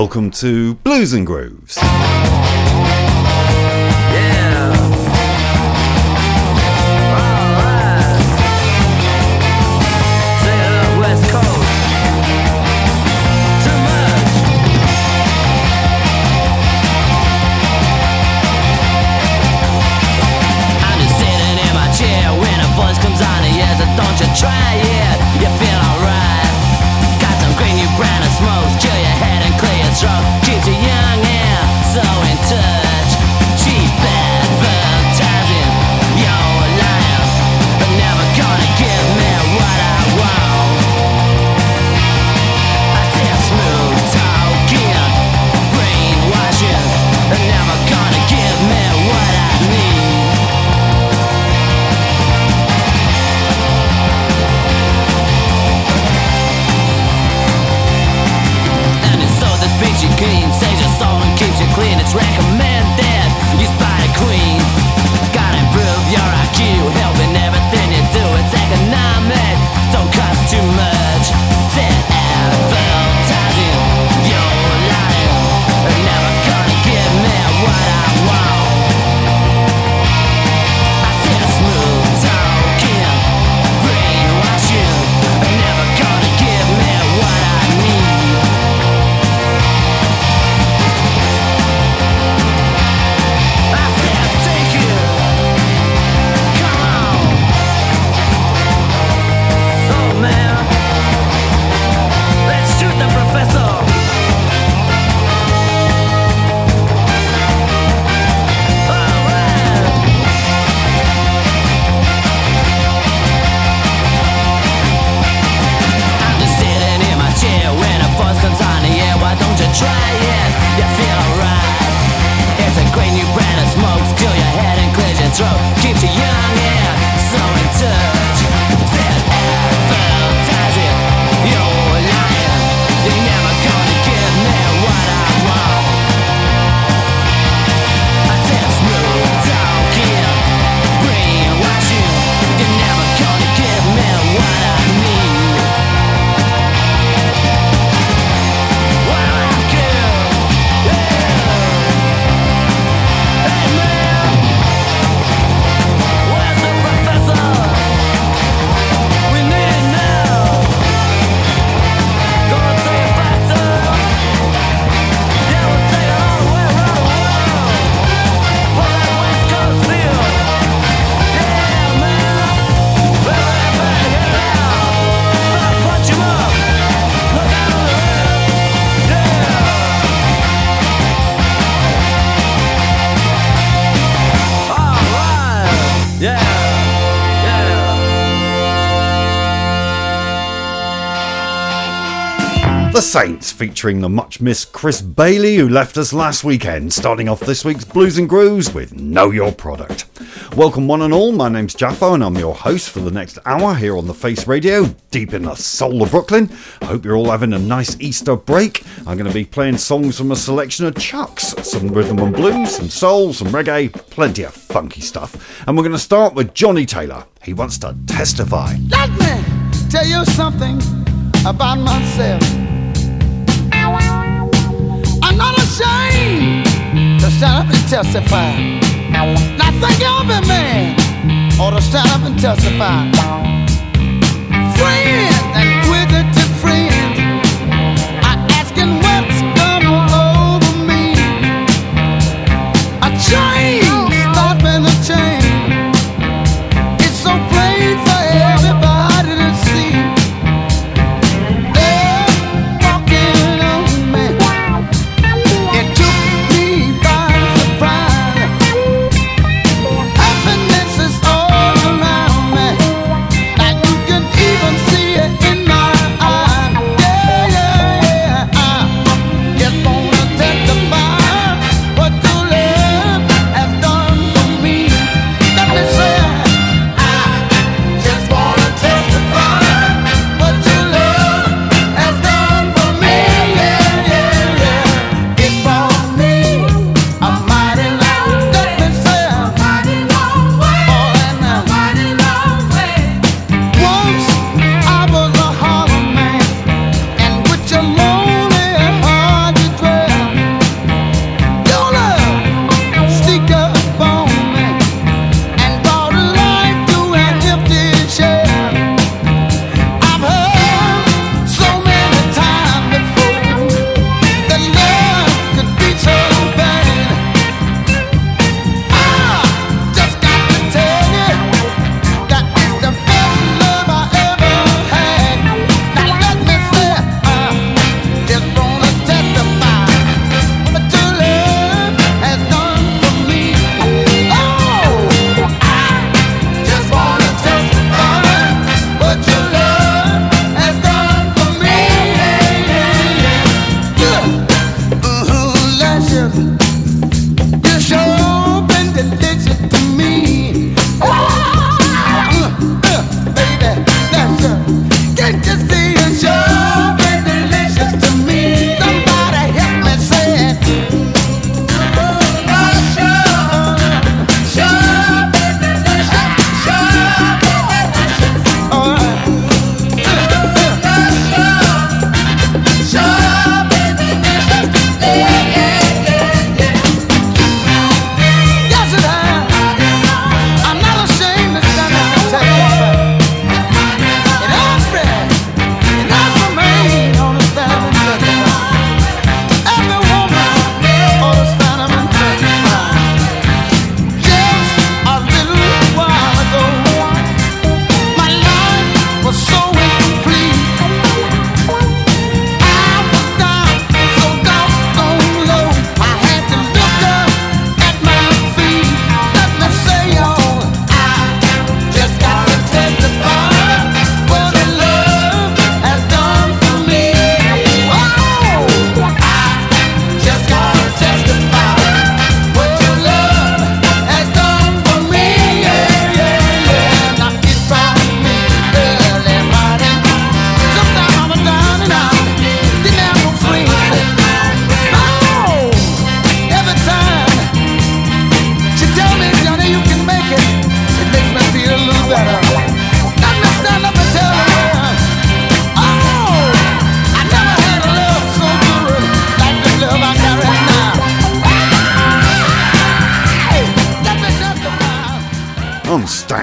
Welcome to Blues and Grooves. Don't you try it, you feel alright. Got some green new brand of smokes, chill your head and clear your throat. Keeps you young and so in touch. Cheap advertising, you're lying, but never gonna give me what I want. I said smooth talking, brainwashing, but never gonna give me what I need. Peachy keen, saves your soul and keeps you clean. It's recommended, you spy the queen. Gotta improve your IQ, helping everything you do. It's economic, don't cost too much. Said advertising, you're lying, they're never gonna give me what I want. I said smooth talking, brainwashing, they're never gonna give me what I need. Try it, you feel alright. It's a great new brand of smokes, kill your head and clears your throat. Keeps you young and so in touch. Said advertising, you're lying, you're never gonna give me what I want. I said smooth talking, brainwashing, you're never gonna give me what I need. The Saints, featuring the much missed Chris Bailey, who left us last weekend, starting off this week's Blues and Grooves with Know Your Product. Welcome one and all, my name's Jaffo and I'm your host for the next hour here on the Face Radio, deep in the soul of Brooklyn. I hope you're all having a nice Easter break. I'm going to be playing songs from a selection of chucks, some rhythm and blues, some soul, some reggae, plenty of funky stuff. And we're going to start with Johnny Taylor. He wants to testify. Let me tell you something about myself. I'm not ashamed to stand up and testify. Now think every man ought to stand up and testify. Friends and inquisitive friends are asking what's come over me. A change, stopping a change. It's so plain for everybody to see. Happiness is all around me. Now you can even see it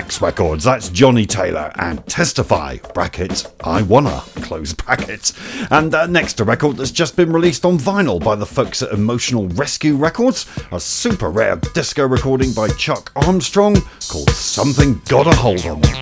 Stax Records. That's Johnny Taylor and Testify, brackets, I Wanna, close brackets. And next, a record that's just been released on vinyl by the folks at Emotional Rescue Records, a super rare disco recording by Chuck Armstrong called Something Got a Hold on Me.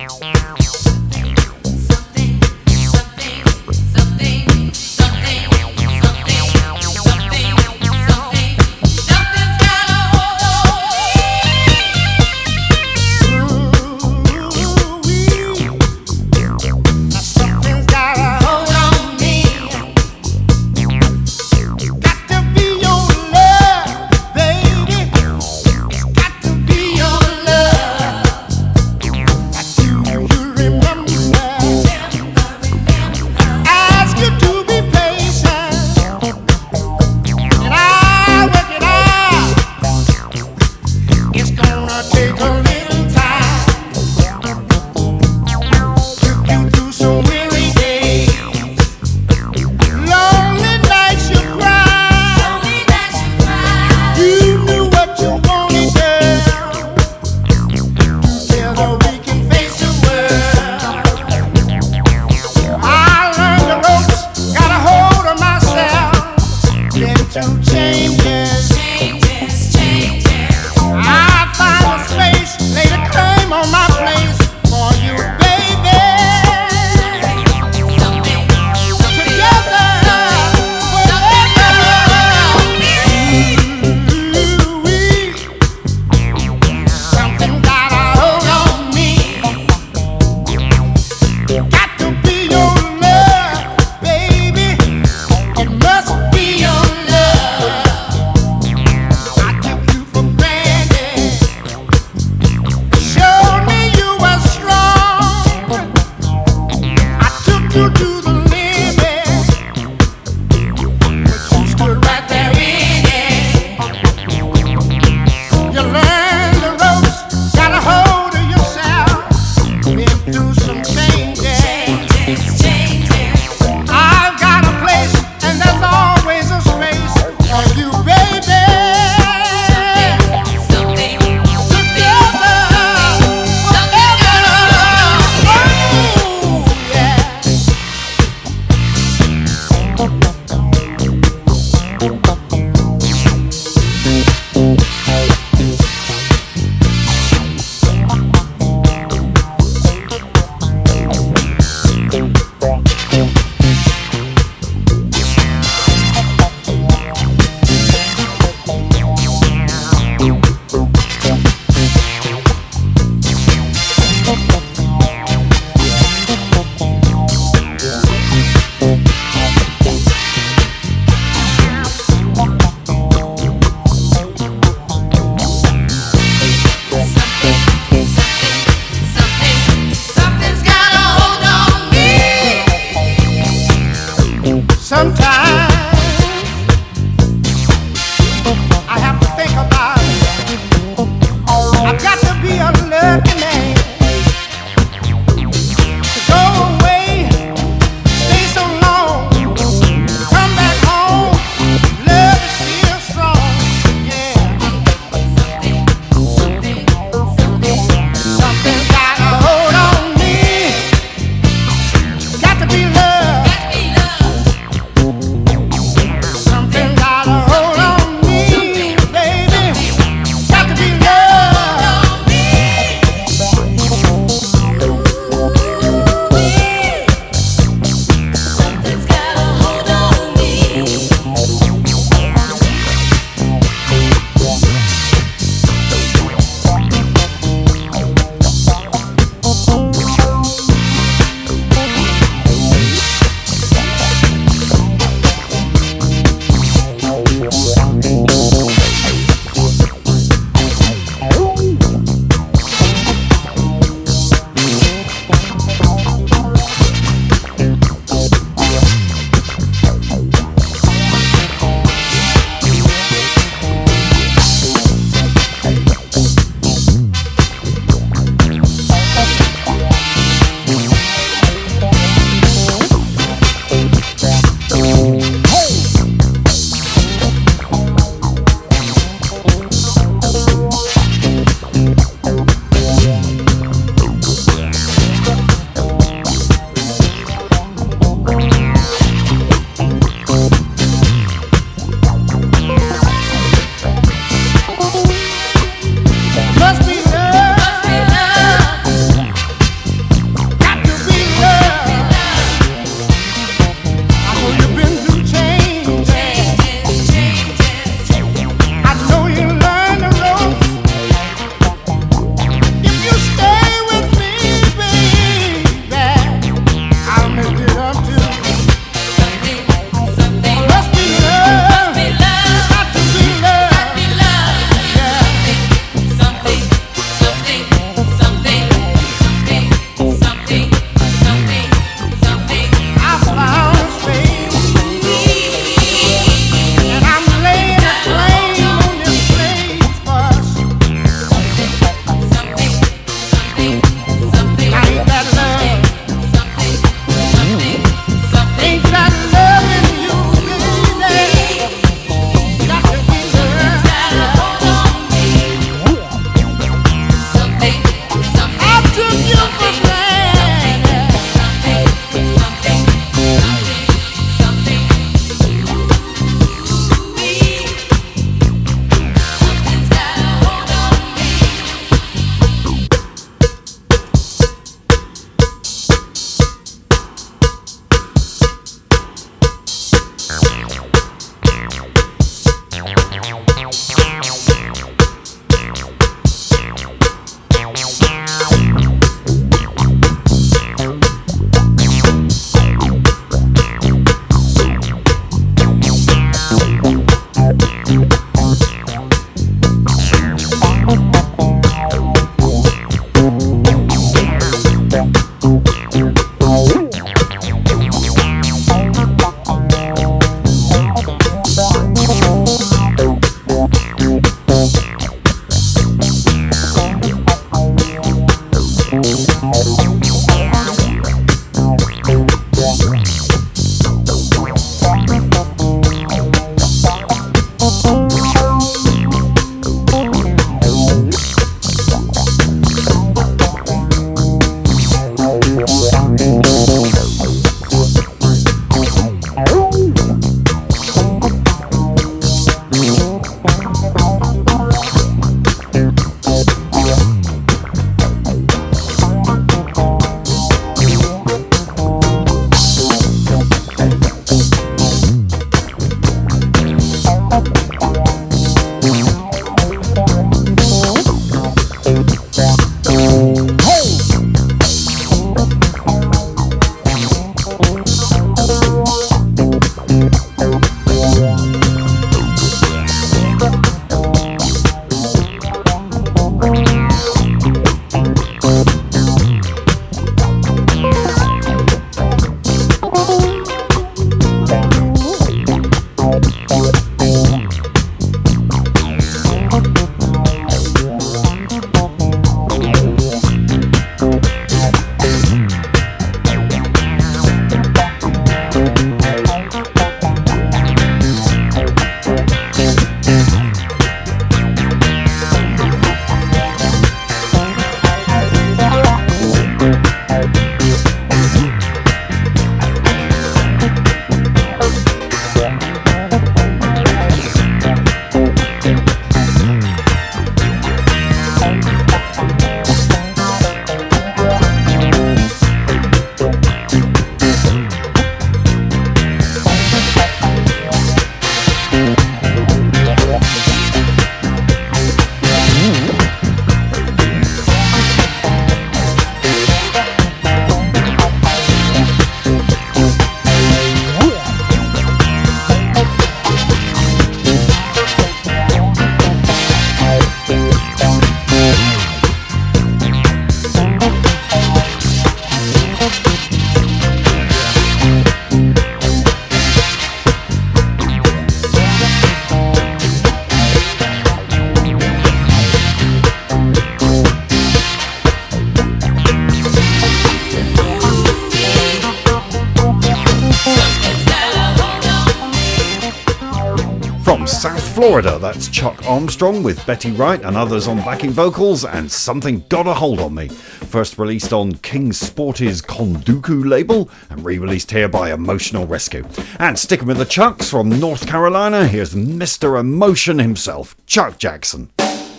From South Florida, that's Chuck Armstrong with Betty Wright and others on backing vocals and Something Got a Hold on Me. First released on King Sporty's Konduku label and re-released here by Emotional Rescue. And sticking with the Chucks from North Carolina, here's Mr. Emotion himself, Chuck Jackson.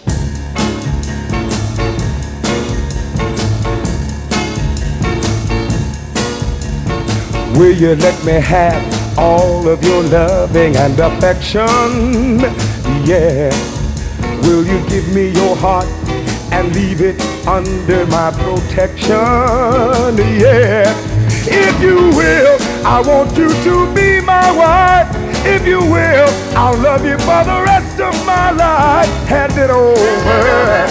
Will you let me have all of your loving and affection? Yeah. Will you give me your heart and leave it under my protection? Yeah. If you will, I want you to be my wife. If you will, I'll love you for the rest of my life. Hand it over.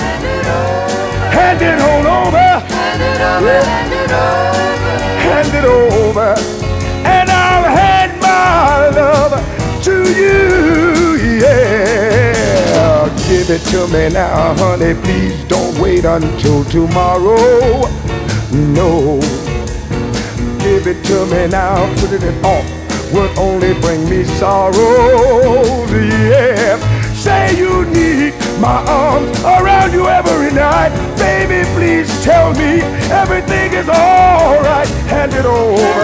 Hand it on over. Hand it over. Hand it over. And I'll hand my love to you, yeah. Give it to me now, honey, please don't wait until tomorrow. No, give it to me now, put it off would only bring me sorrows, yeah. Say you need my arms around you every night. Baby, please tell me everything is alright. Hand it over.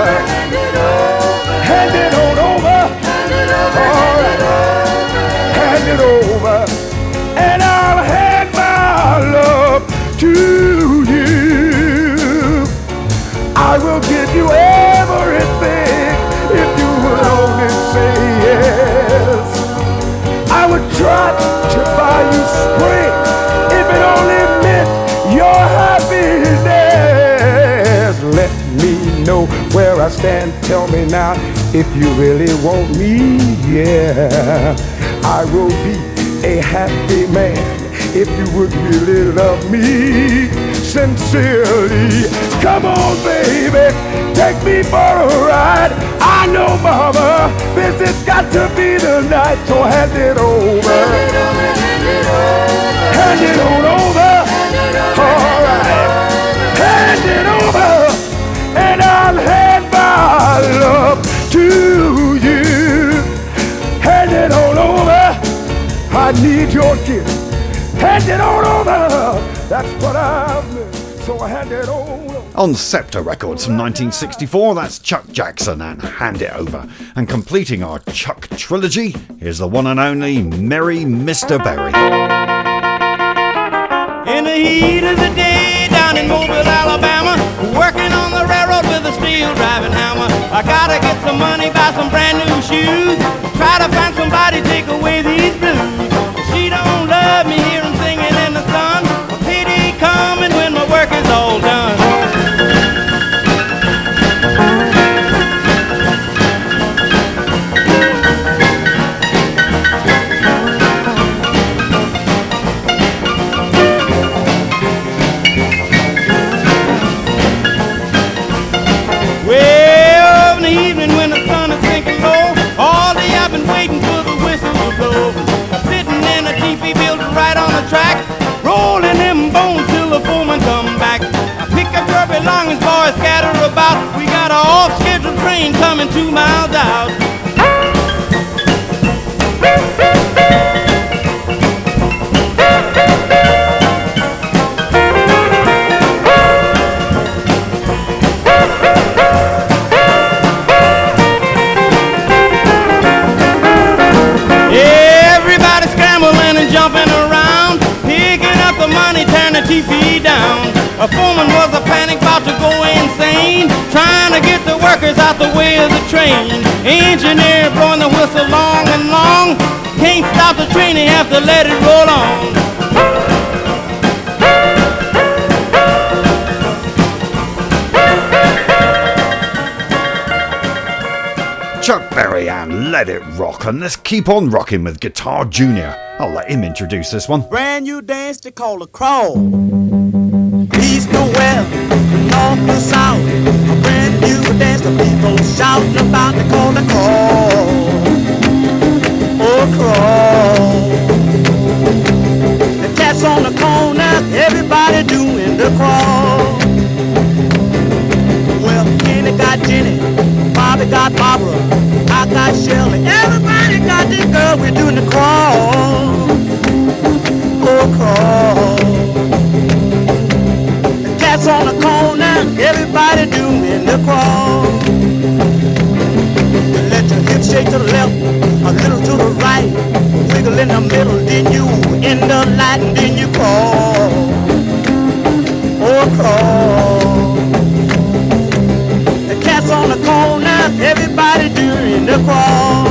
Hand it on over. Alright. Hand it over. And I'll hand my love to you. I will give you everything if you would only say yes. I would try to buy you spring if it only meant your happiness. Let me know where I stand. Tell me now if you really want me. Yeah, I will be a happy man if you would really love me sincerely. Come on, baby, take me for a ride. I know, mama, this has got to be the night. So hand it over. Hand it on over. All right. Hand it over. And I'll hand my love to you. Hand it on over. I need your gift. Hand it on over. That's what I've missed. So hand it on over. On Scepter Records from 1964, that's Chuck Jackson and Hand It Over. And completing our Chuck trilogy, here's the one and only Merry Mr. Berry. In the heat of the day down in Mobile, Alabama, working on the railroad with a steel driving hammer. I gotta get some money, buy some brand new shoes, try to find somebody take away these blues. She don't love me, hear 'em singing in the sun. A pity coming when my work is all done. Well, in the evening when the sun is sinking low, all day I've been waiting for the whistle to blow. Sitting in a teepee building right on the track, rolling them bones till the foreman come back. I pick up your belongings, boys, scatter about. We got a off-scheduled train coming 2 miles out. Everybody scrambling and jumping around, picking up the money, tearing the TV down. A foreman was a panic, about to go insane, trying to get the workers out the way of the train. Engineer blowing the whistle long and long, can't stop the train, they have to let it roll on. Chuck Berry and Let It Rock, and let's keep on rocking with Guitar Junior. I'll let him introduce this one. Brand new dance they call a crawl. East to west, north to south. A brand new dance the people shouting about they call the crawl. Oh, crawl. The cats on the corner, everybody doing the crawl. Well, Kenny got Jenny, Bobby got Barbara, I got Shelley, everybody got this girl, we're doing the crawl. Oh, crawl. The cats on the corner, everybody doing the crawl. You let your hips shake to the left, a little to the right, wiggle in the middle, then you in the light, and then you crawl. Oh, crawl. On the corner, everybody doing the crawl.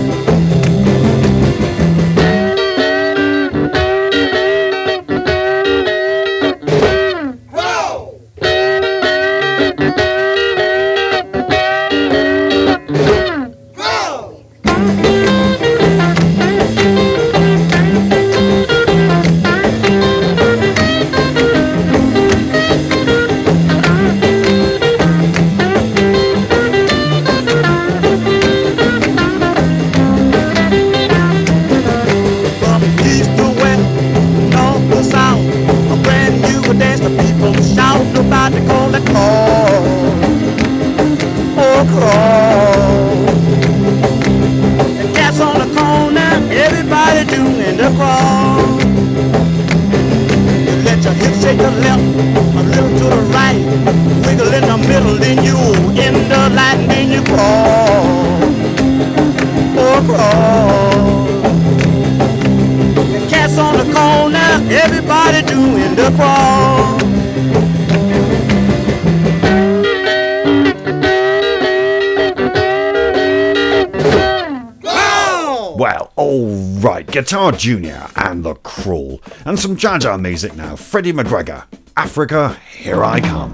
Guitar Junior and The Crawl. And some Jaja music now. Freddie McGregor, Africa, Here I Come.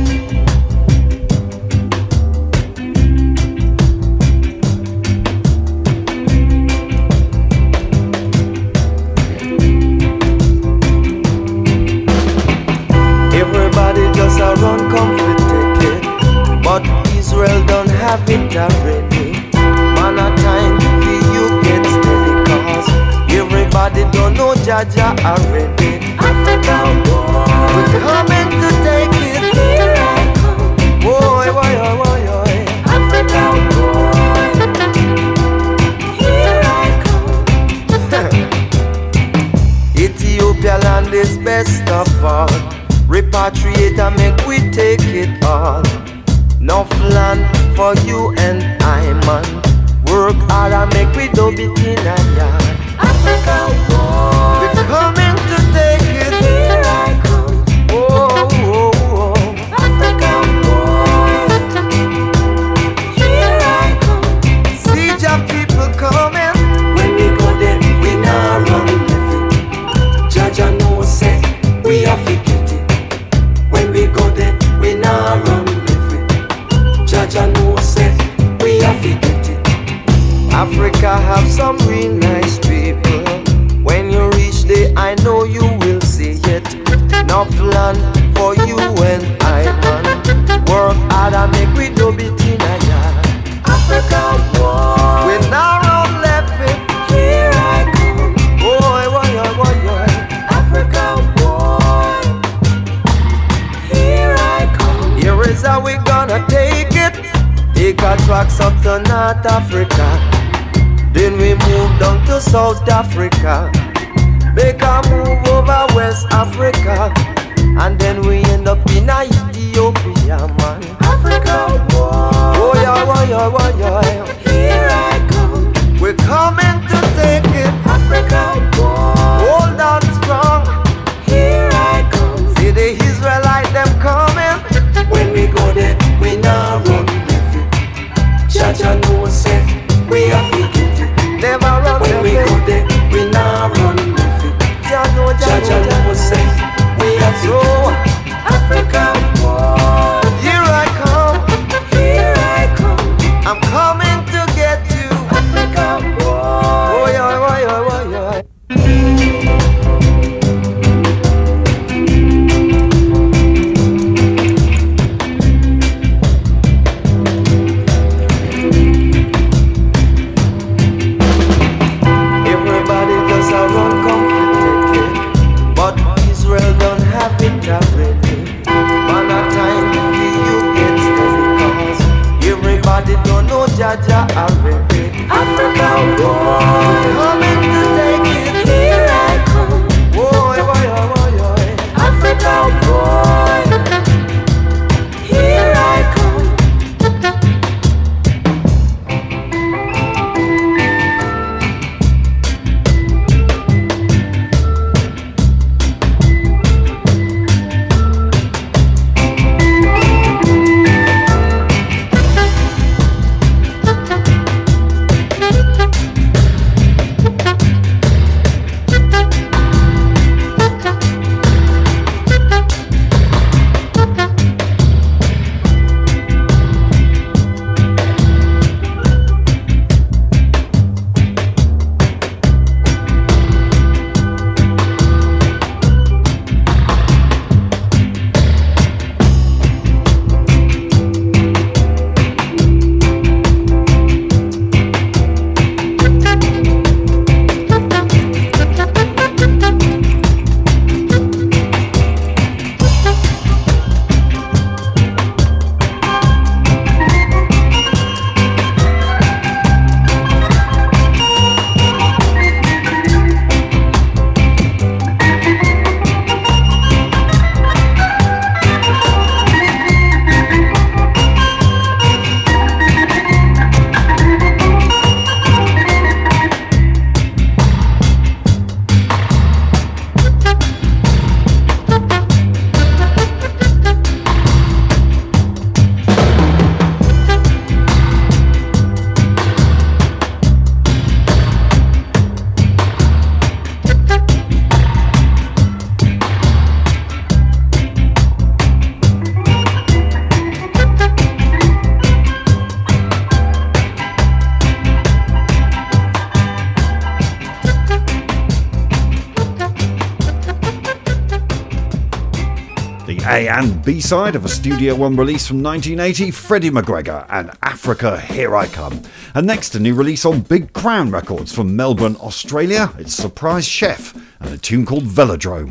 Everybody just a run comfortably, but Israel don't have it already. Man a time for you get steady, cause everybody don't know Jaja already. Africa, we're coming to take it. Here I come. Boy, boy, boy, boy, boy. Africa, here I come. Ethiopia land is best of all. Repatriate and make we take it. Enough land for you and I, man. Work hard and make we do it in a yard. Africa, boy, we're coming to take it. Here I come. Oh, oh, oh. Africa, boy, here I come. See your people coming. When we go there, we not run with it. Jaja know say we have to get it. When we go there, we not run with it. Jaja know say we have to get it. Africa have some real nice people. When you reach there, I know you will see it. Enough land for you and I, man. Work hard and make we do it in a yard. Africa, boy, we now run left it. Here I come. Boy, boy. Africa, boy, here I come. Here is how we gonna take it. Take our tracks up to North Africa. Then we move down to South Africa. Make a move over West Africa. And then we end up in Ethiopia, man. Africa, boy. Oh, yeah. Here I come. We're coming to take it. Africa, boy. Hold on strong. Here I come. See the Israelite them coming. When we go there, we now run with it. Jaja knows say we have to get it. Never run when we go there, we now run with it. Jaja knows say we have to get it. Africa, boy, here I come. Here I come. I'm coming to get you. Africa, boy. Oh, yeah. Everybody does a run comfortably, but Israel don't have it already. Man, a time for you get steady, cause everybody don't know Jaja already. Africa, boy, coming to take it. Here I come. Boy. Africa, boy, here I come. A and B side of a Studio One release from 1980, Freddie McGregor and Africa, Here I Come. And next, a new release on Big Crown Records from Melbourne, Australia. It's Surprise Chef and a tune called Velodrome.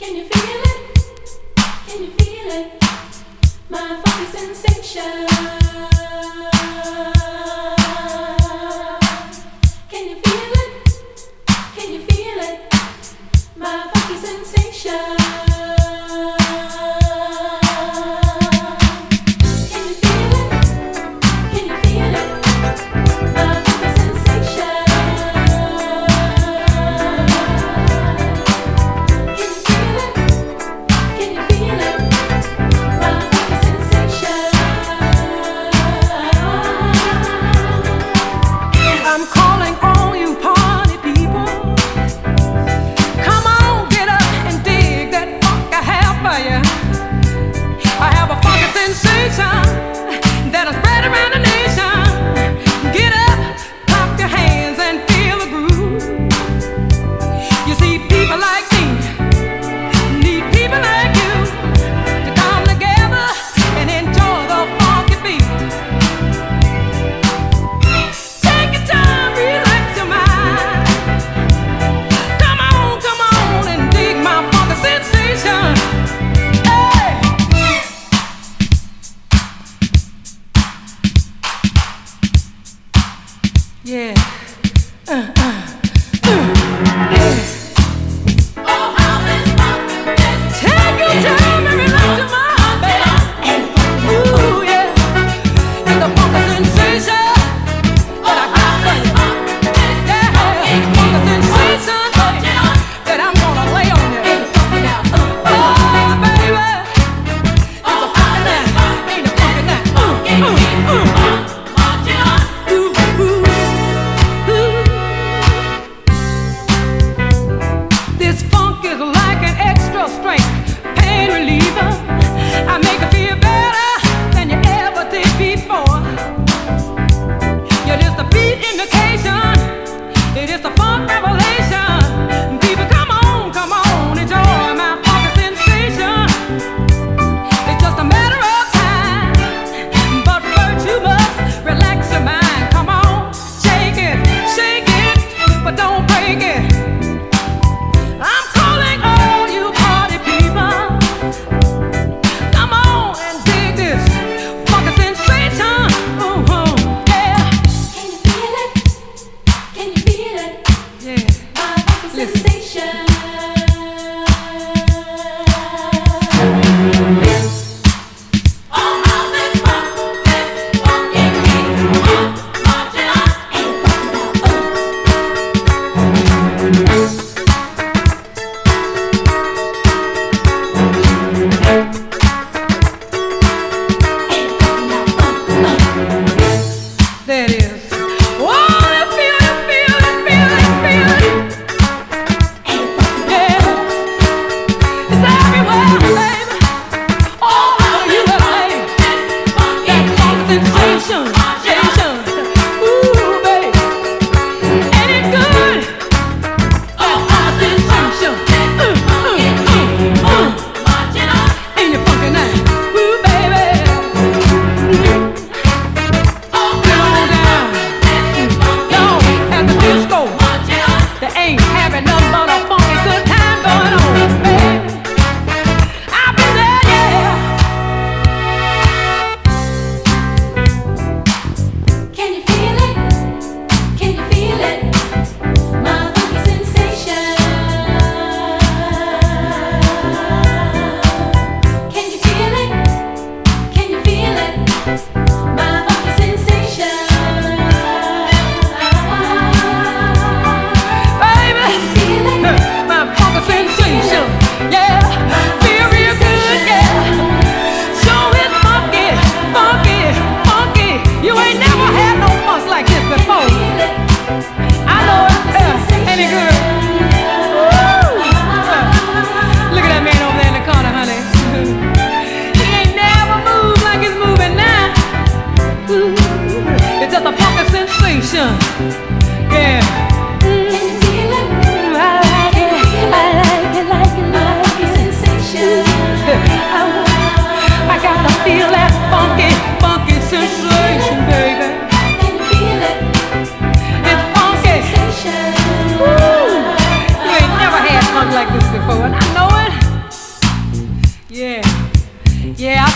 like this before, and I know it.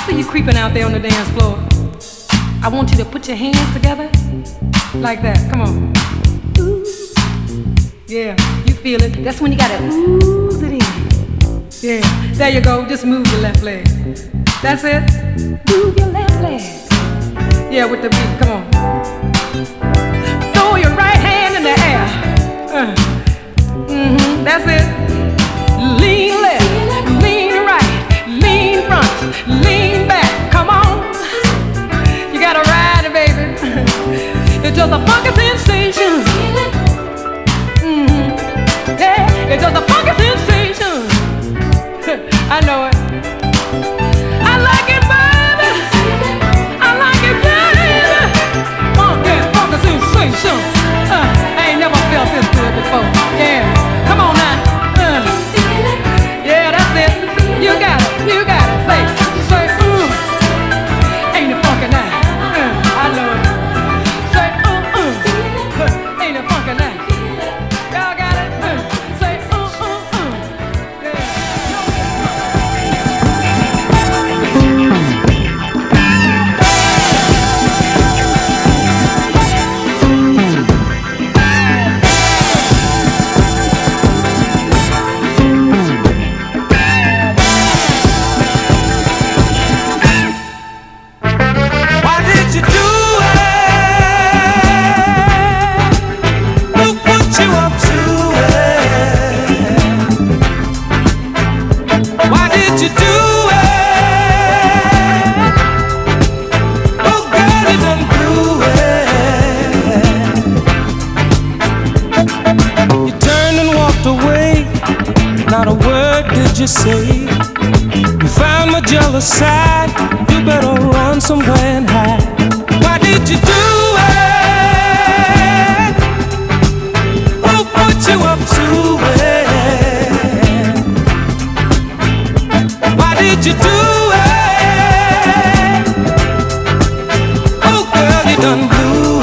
see you creeping out there on the dance floor. I want you to put your hands together like that. Come on. Ooh. Yeah, you feel it. That's when you gotta ooze it in. Yeah, there you go. Just move your left leg. That's it. Move your left leg. Yeah, with the beat. Come on. Throw your right hand in the air. That's it. Lean left, lean right, lean front, lean back. Come on. You gotta ride it, baby. It's just a funky sensation. Yeah, it's just a funky sensation. I know it. I like it, baby. I like it, baby. Funky sensation. I ain't never felt this good before. Yeah, come on now. Yeah, that's it. You got it. You got it. Say, ain't it funky now? I know it. Say, ain't it funky now? Y'all got it. Say, you say you found my jealous side? You better run somewhere and hide. Why did you do it? Who put you up to it? Why did you do it? Oh girl, you done blew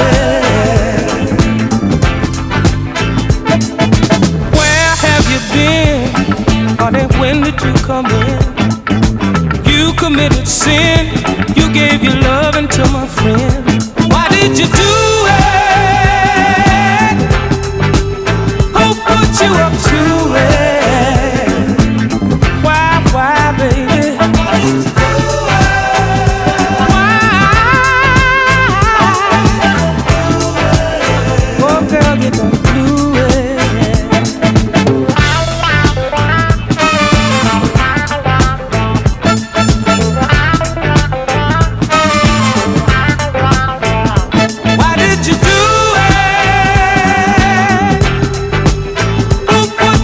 it. Where have you been? Honey, when did you come in? You committed sin. You gave your loving to my friend. Why did you do it? Who put you up to it? Why, baby? Why did you do it? Why? Oh, girl, you done blew it. Who put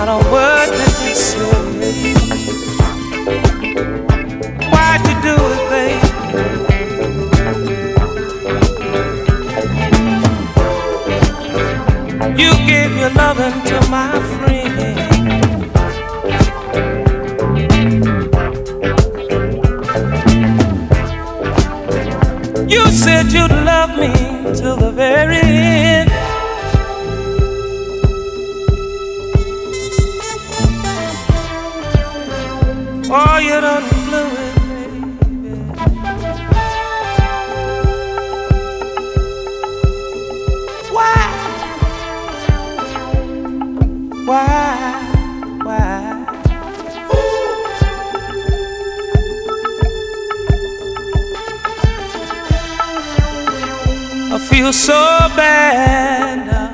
not a word that you say. Why'd you do it, babe? You gave your loving to my friend. You said you'd love me till the very end. Oh, you done blew it, baby. Why? I feel so bad now.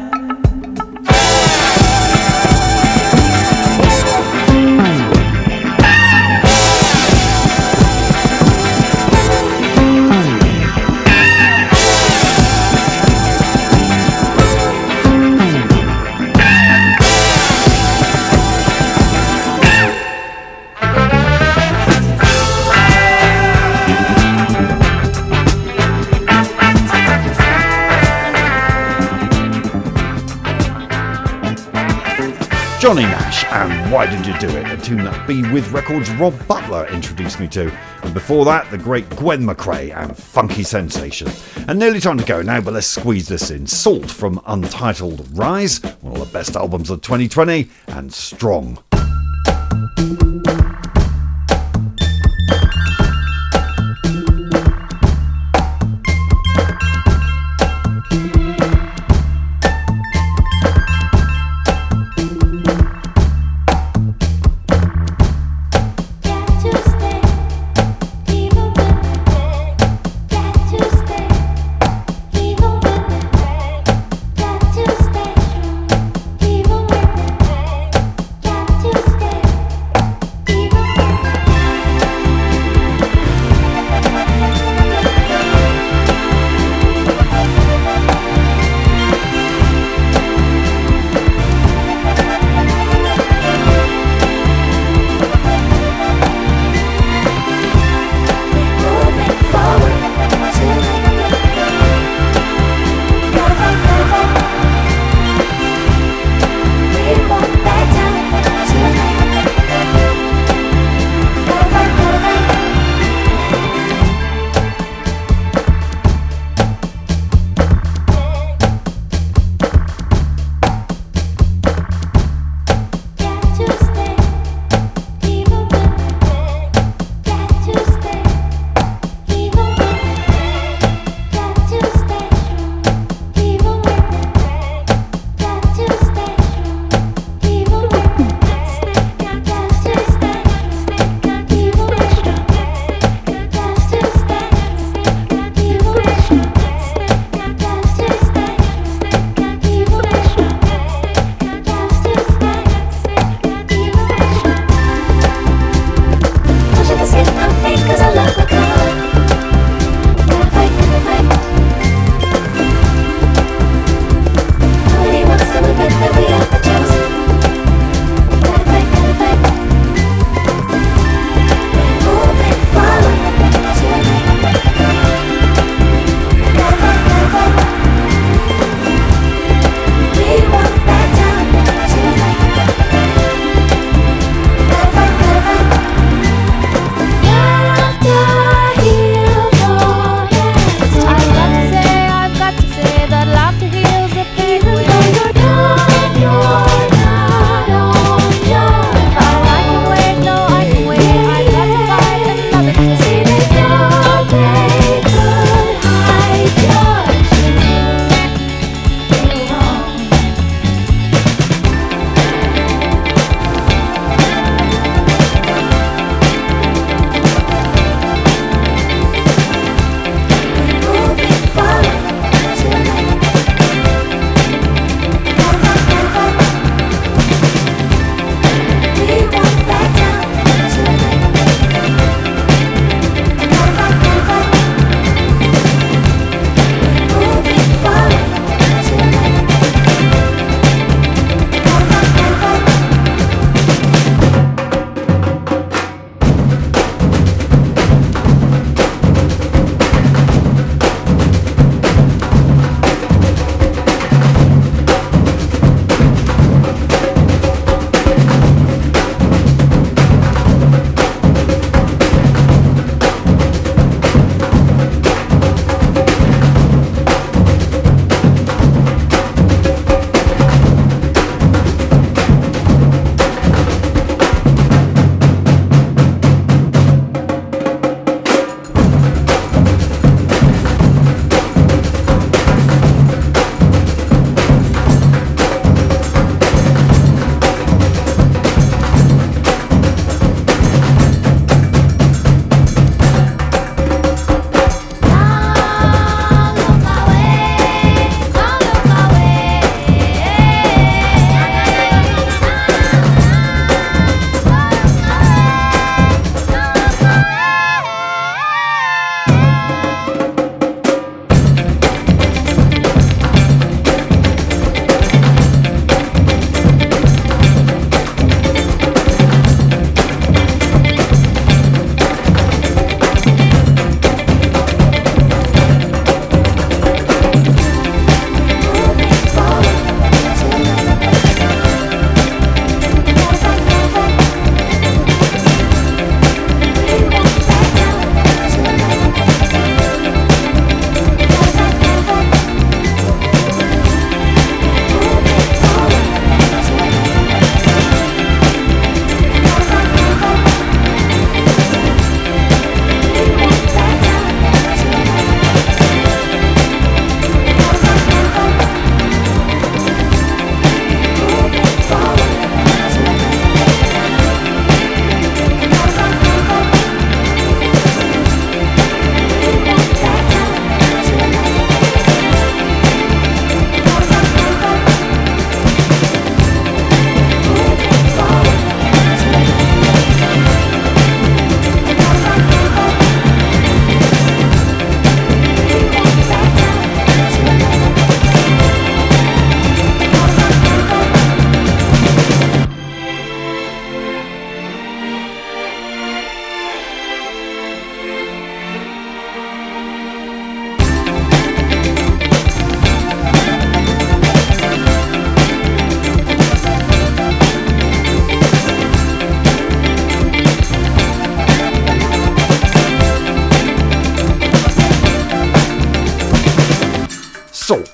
Johnny Nash and Why Did You Do It, a tune that B With Records' Rob Butler introduced me to. And before that, the great Gwen McRae and Funky Sensation. And nearly time to go now, but let's squeeze this in. Salt from Untitled Rise, one of the best albums of 2020, and Strong. Got to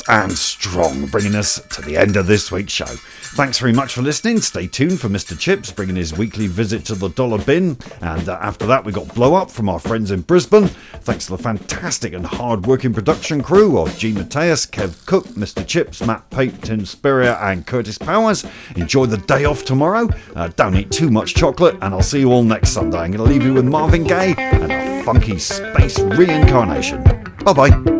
and strong, bringing us to the end of this week's show. Thanks very much for listening. Stay tuned for Mr. Chips bringing his weekly visit to the Dollar Bin, and after that we got Blow Up from our friends in Brisbane. Thanks to the fantastic and hard-working production crew of G. Mateus, Kev Cook, Mr. Chips, Matt Pate, Tim Spiria and Curtis Powers. Enjoy the day off tomorrow. Don't eat too much chocolate, and I'll see you all next Sunday. I'm going to leave you with Marvin Gaye and a funky space reincarnation. Bye-bye.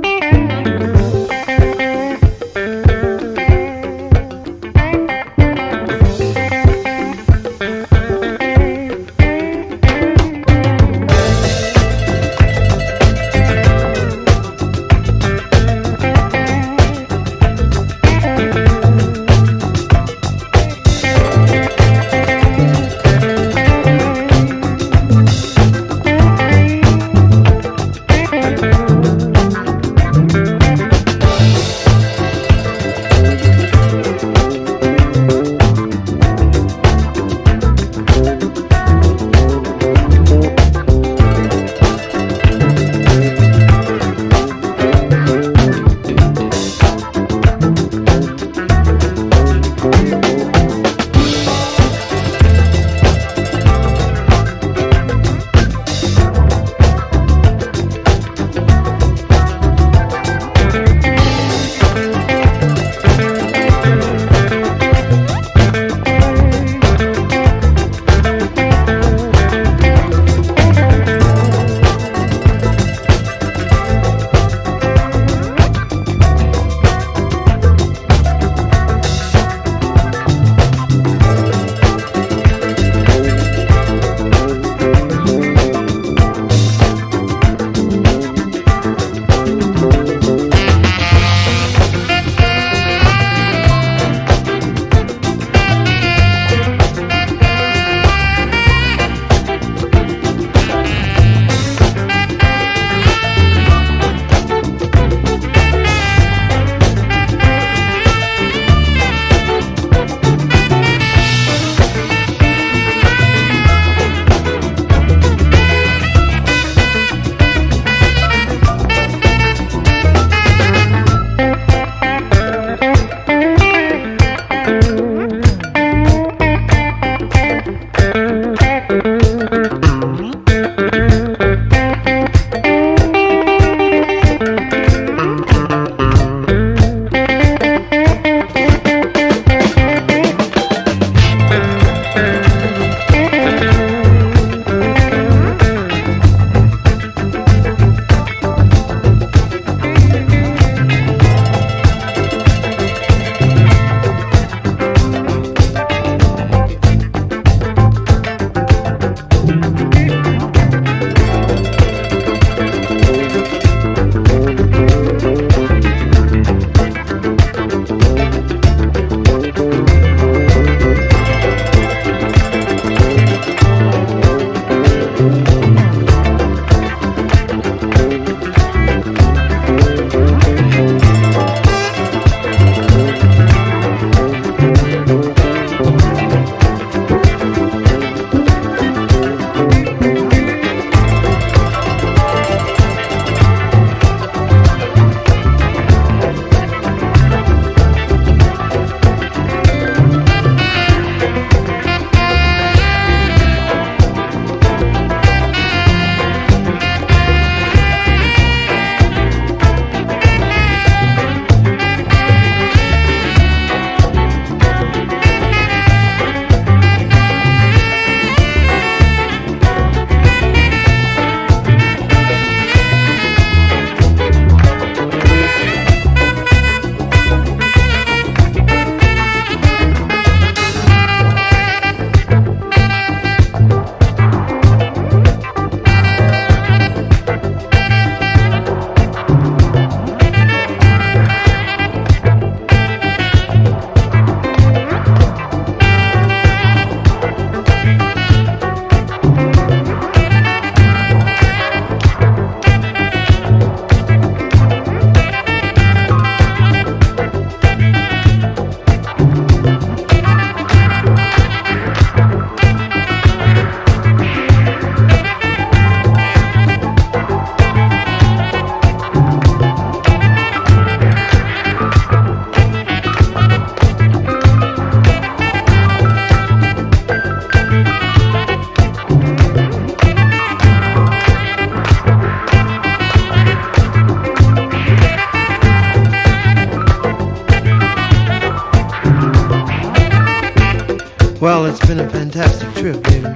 Well, it's been a fantastic trip, baby.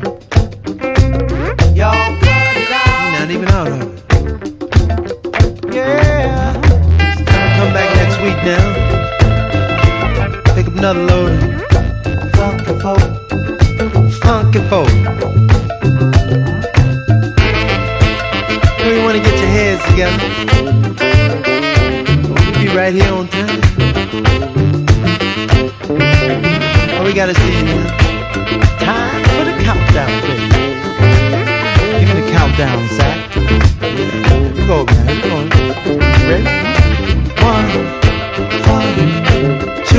Y'all cut it out. Not even out of it. Yeah. Come back next week now. Pick up another load of Funky folk. funky folk. You want to get your heads together. We'll be right here on time. Oh, we gotta see you now. Time for the countdown, baby. Give me the countdown, Zach. Go, man. Come on. Ready? 1, 2.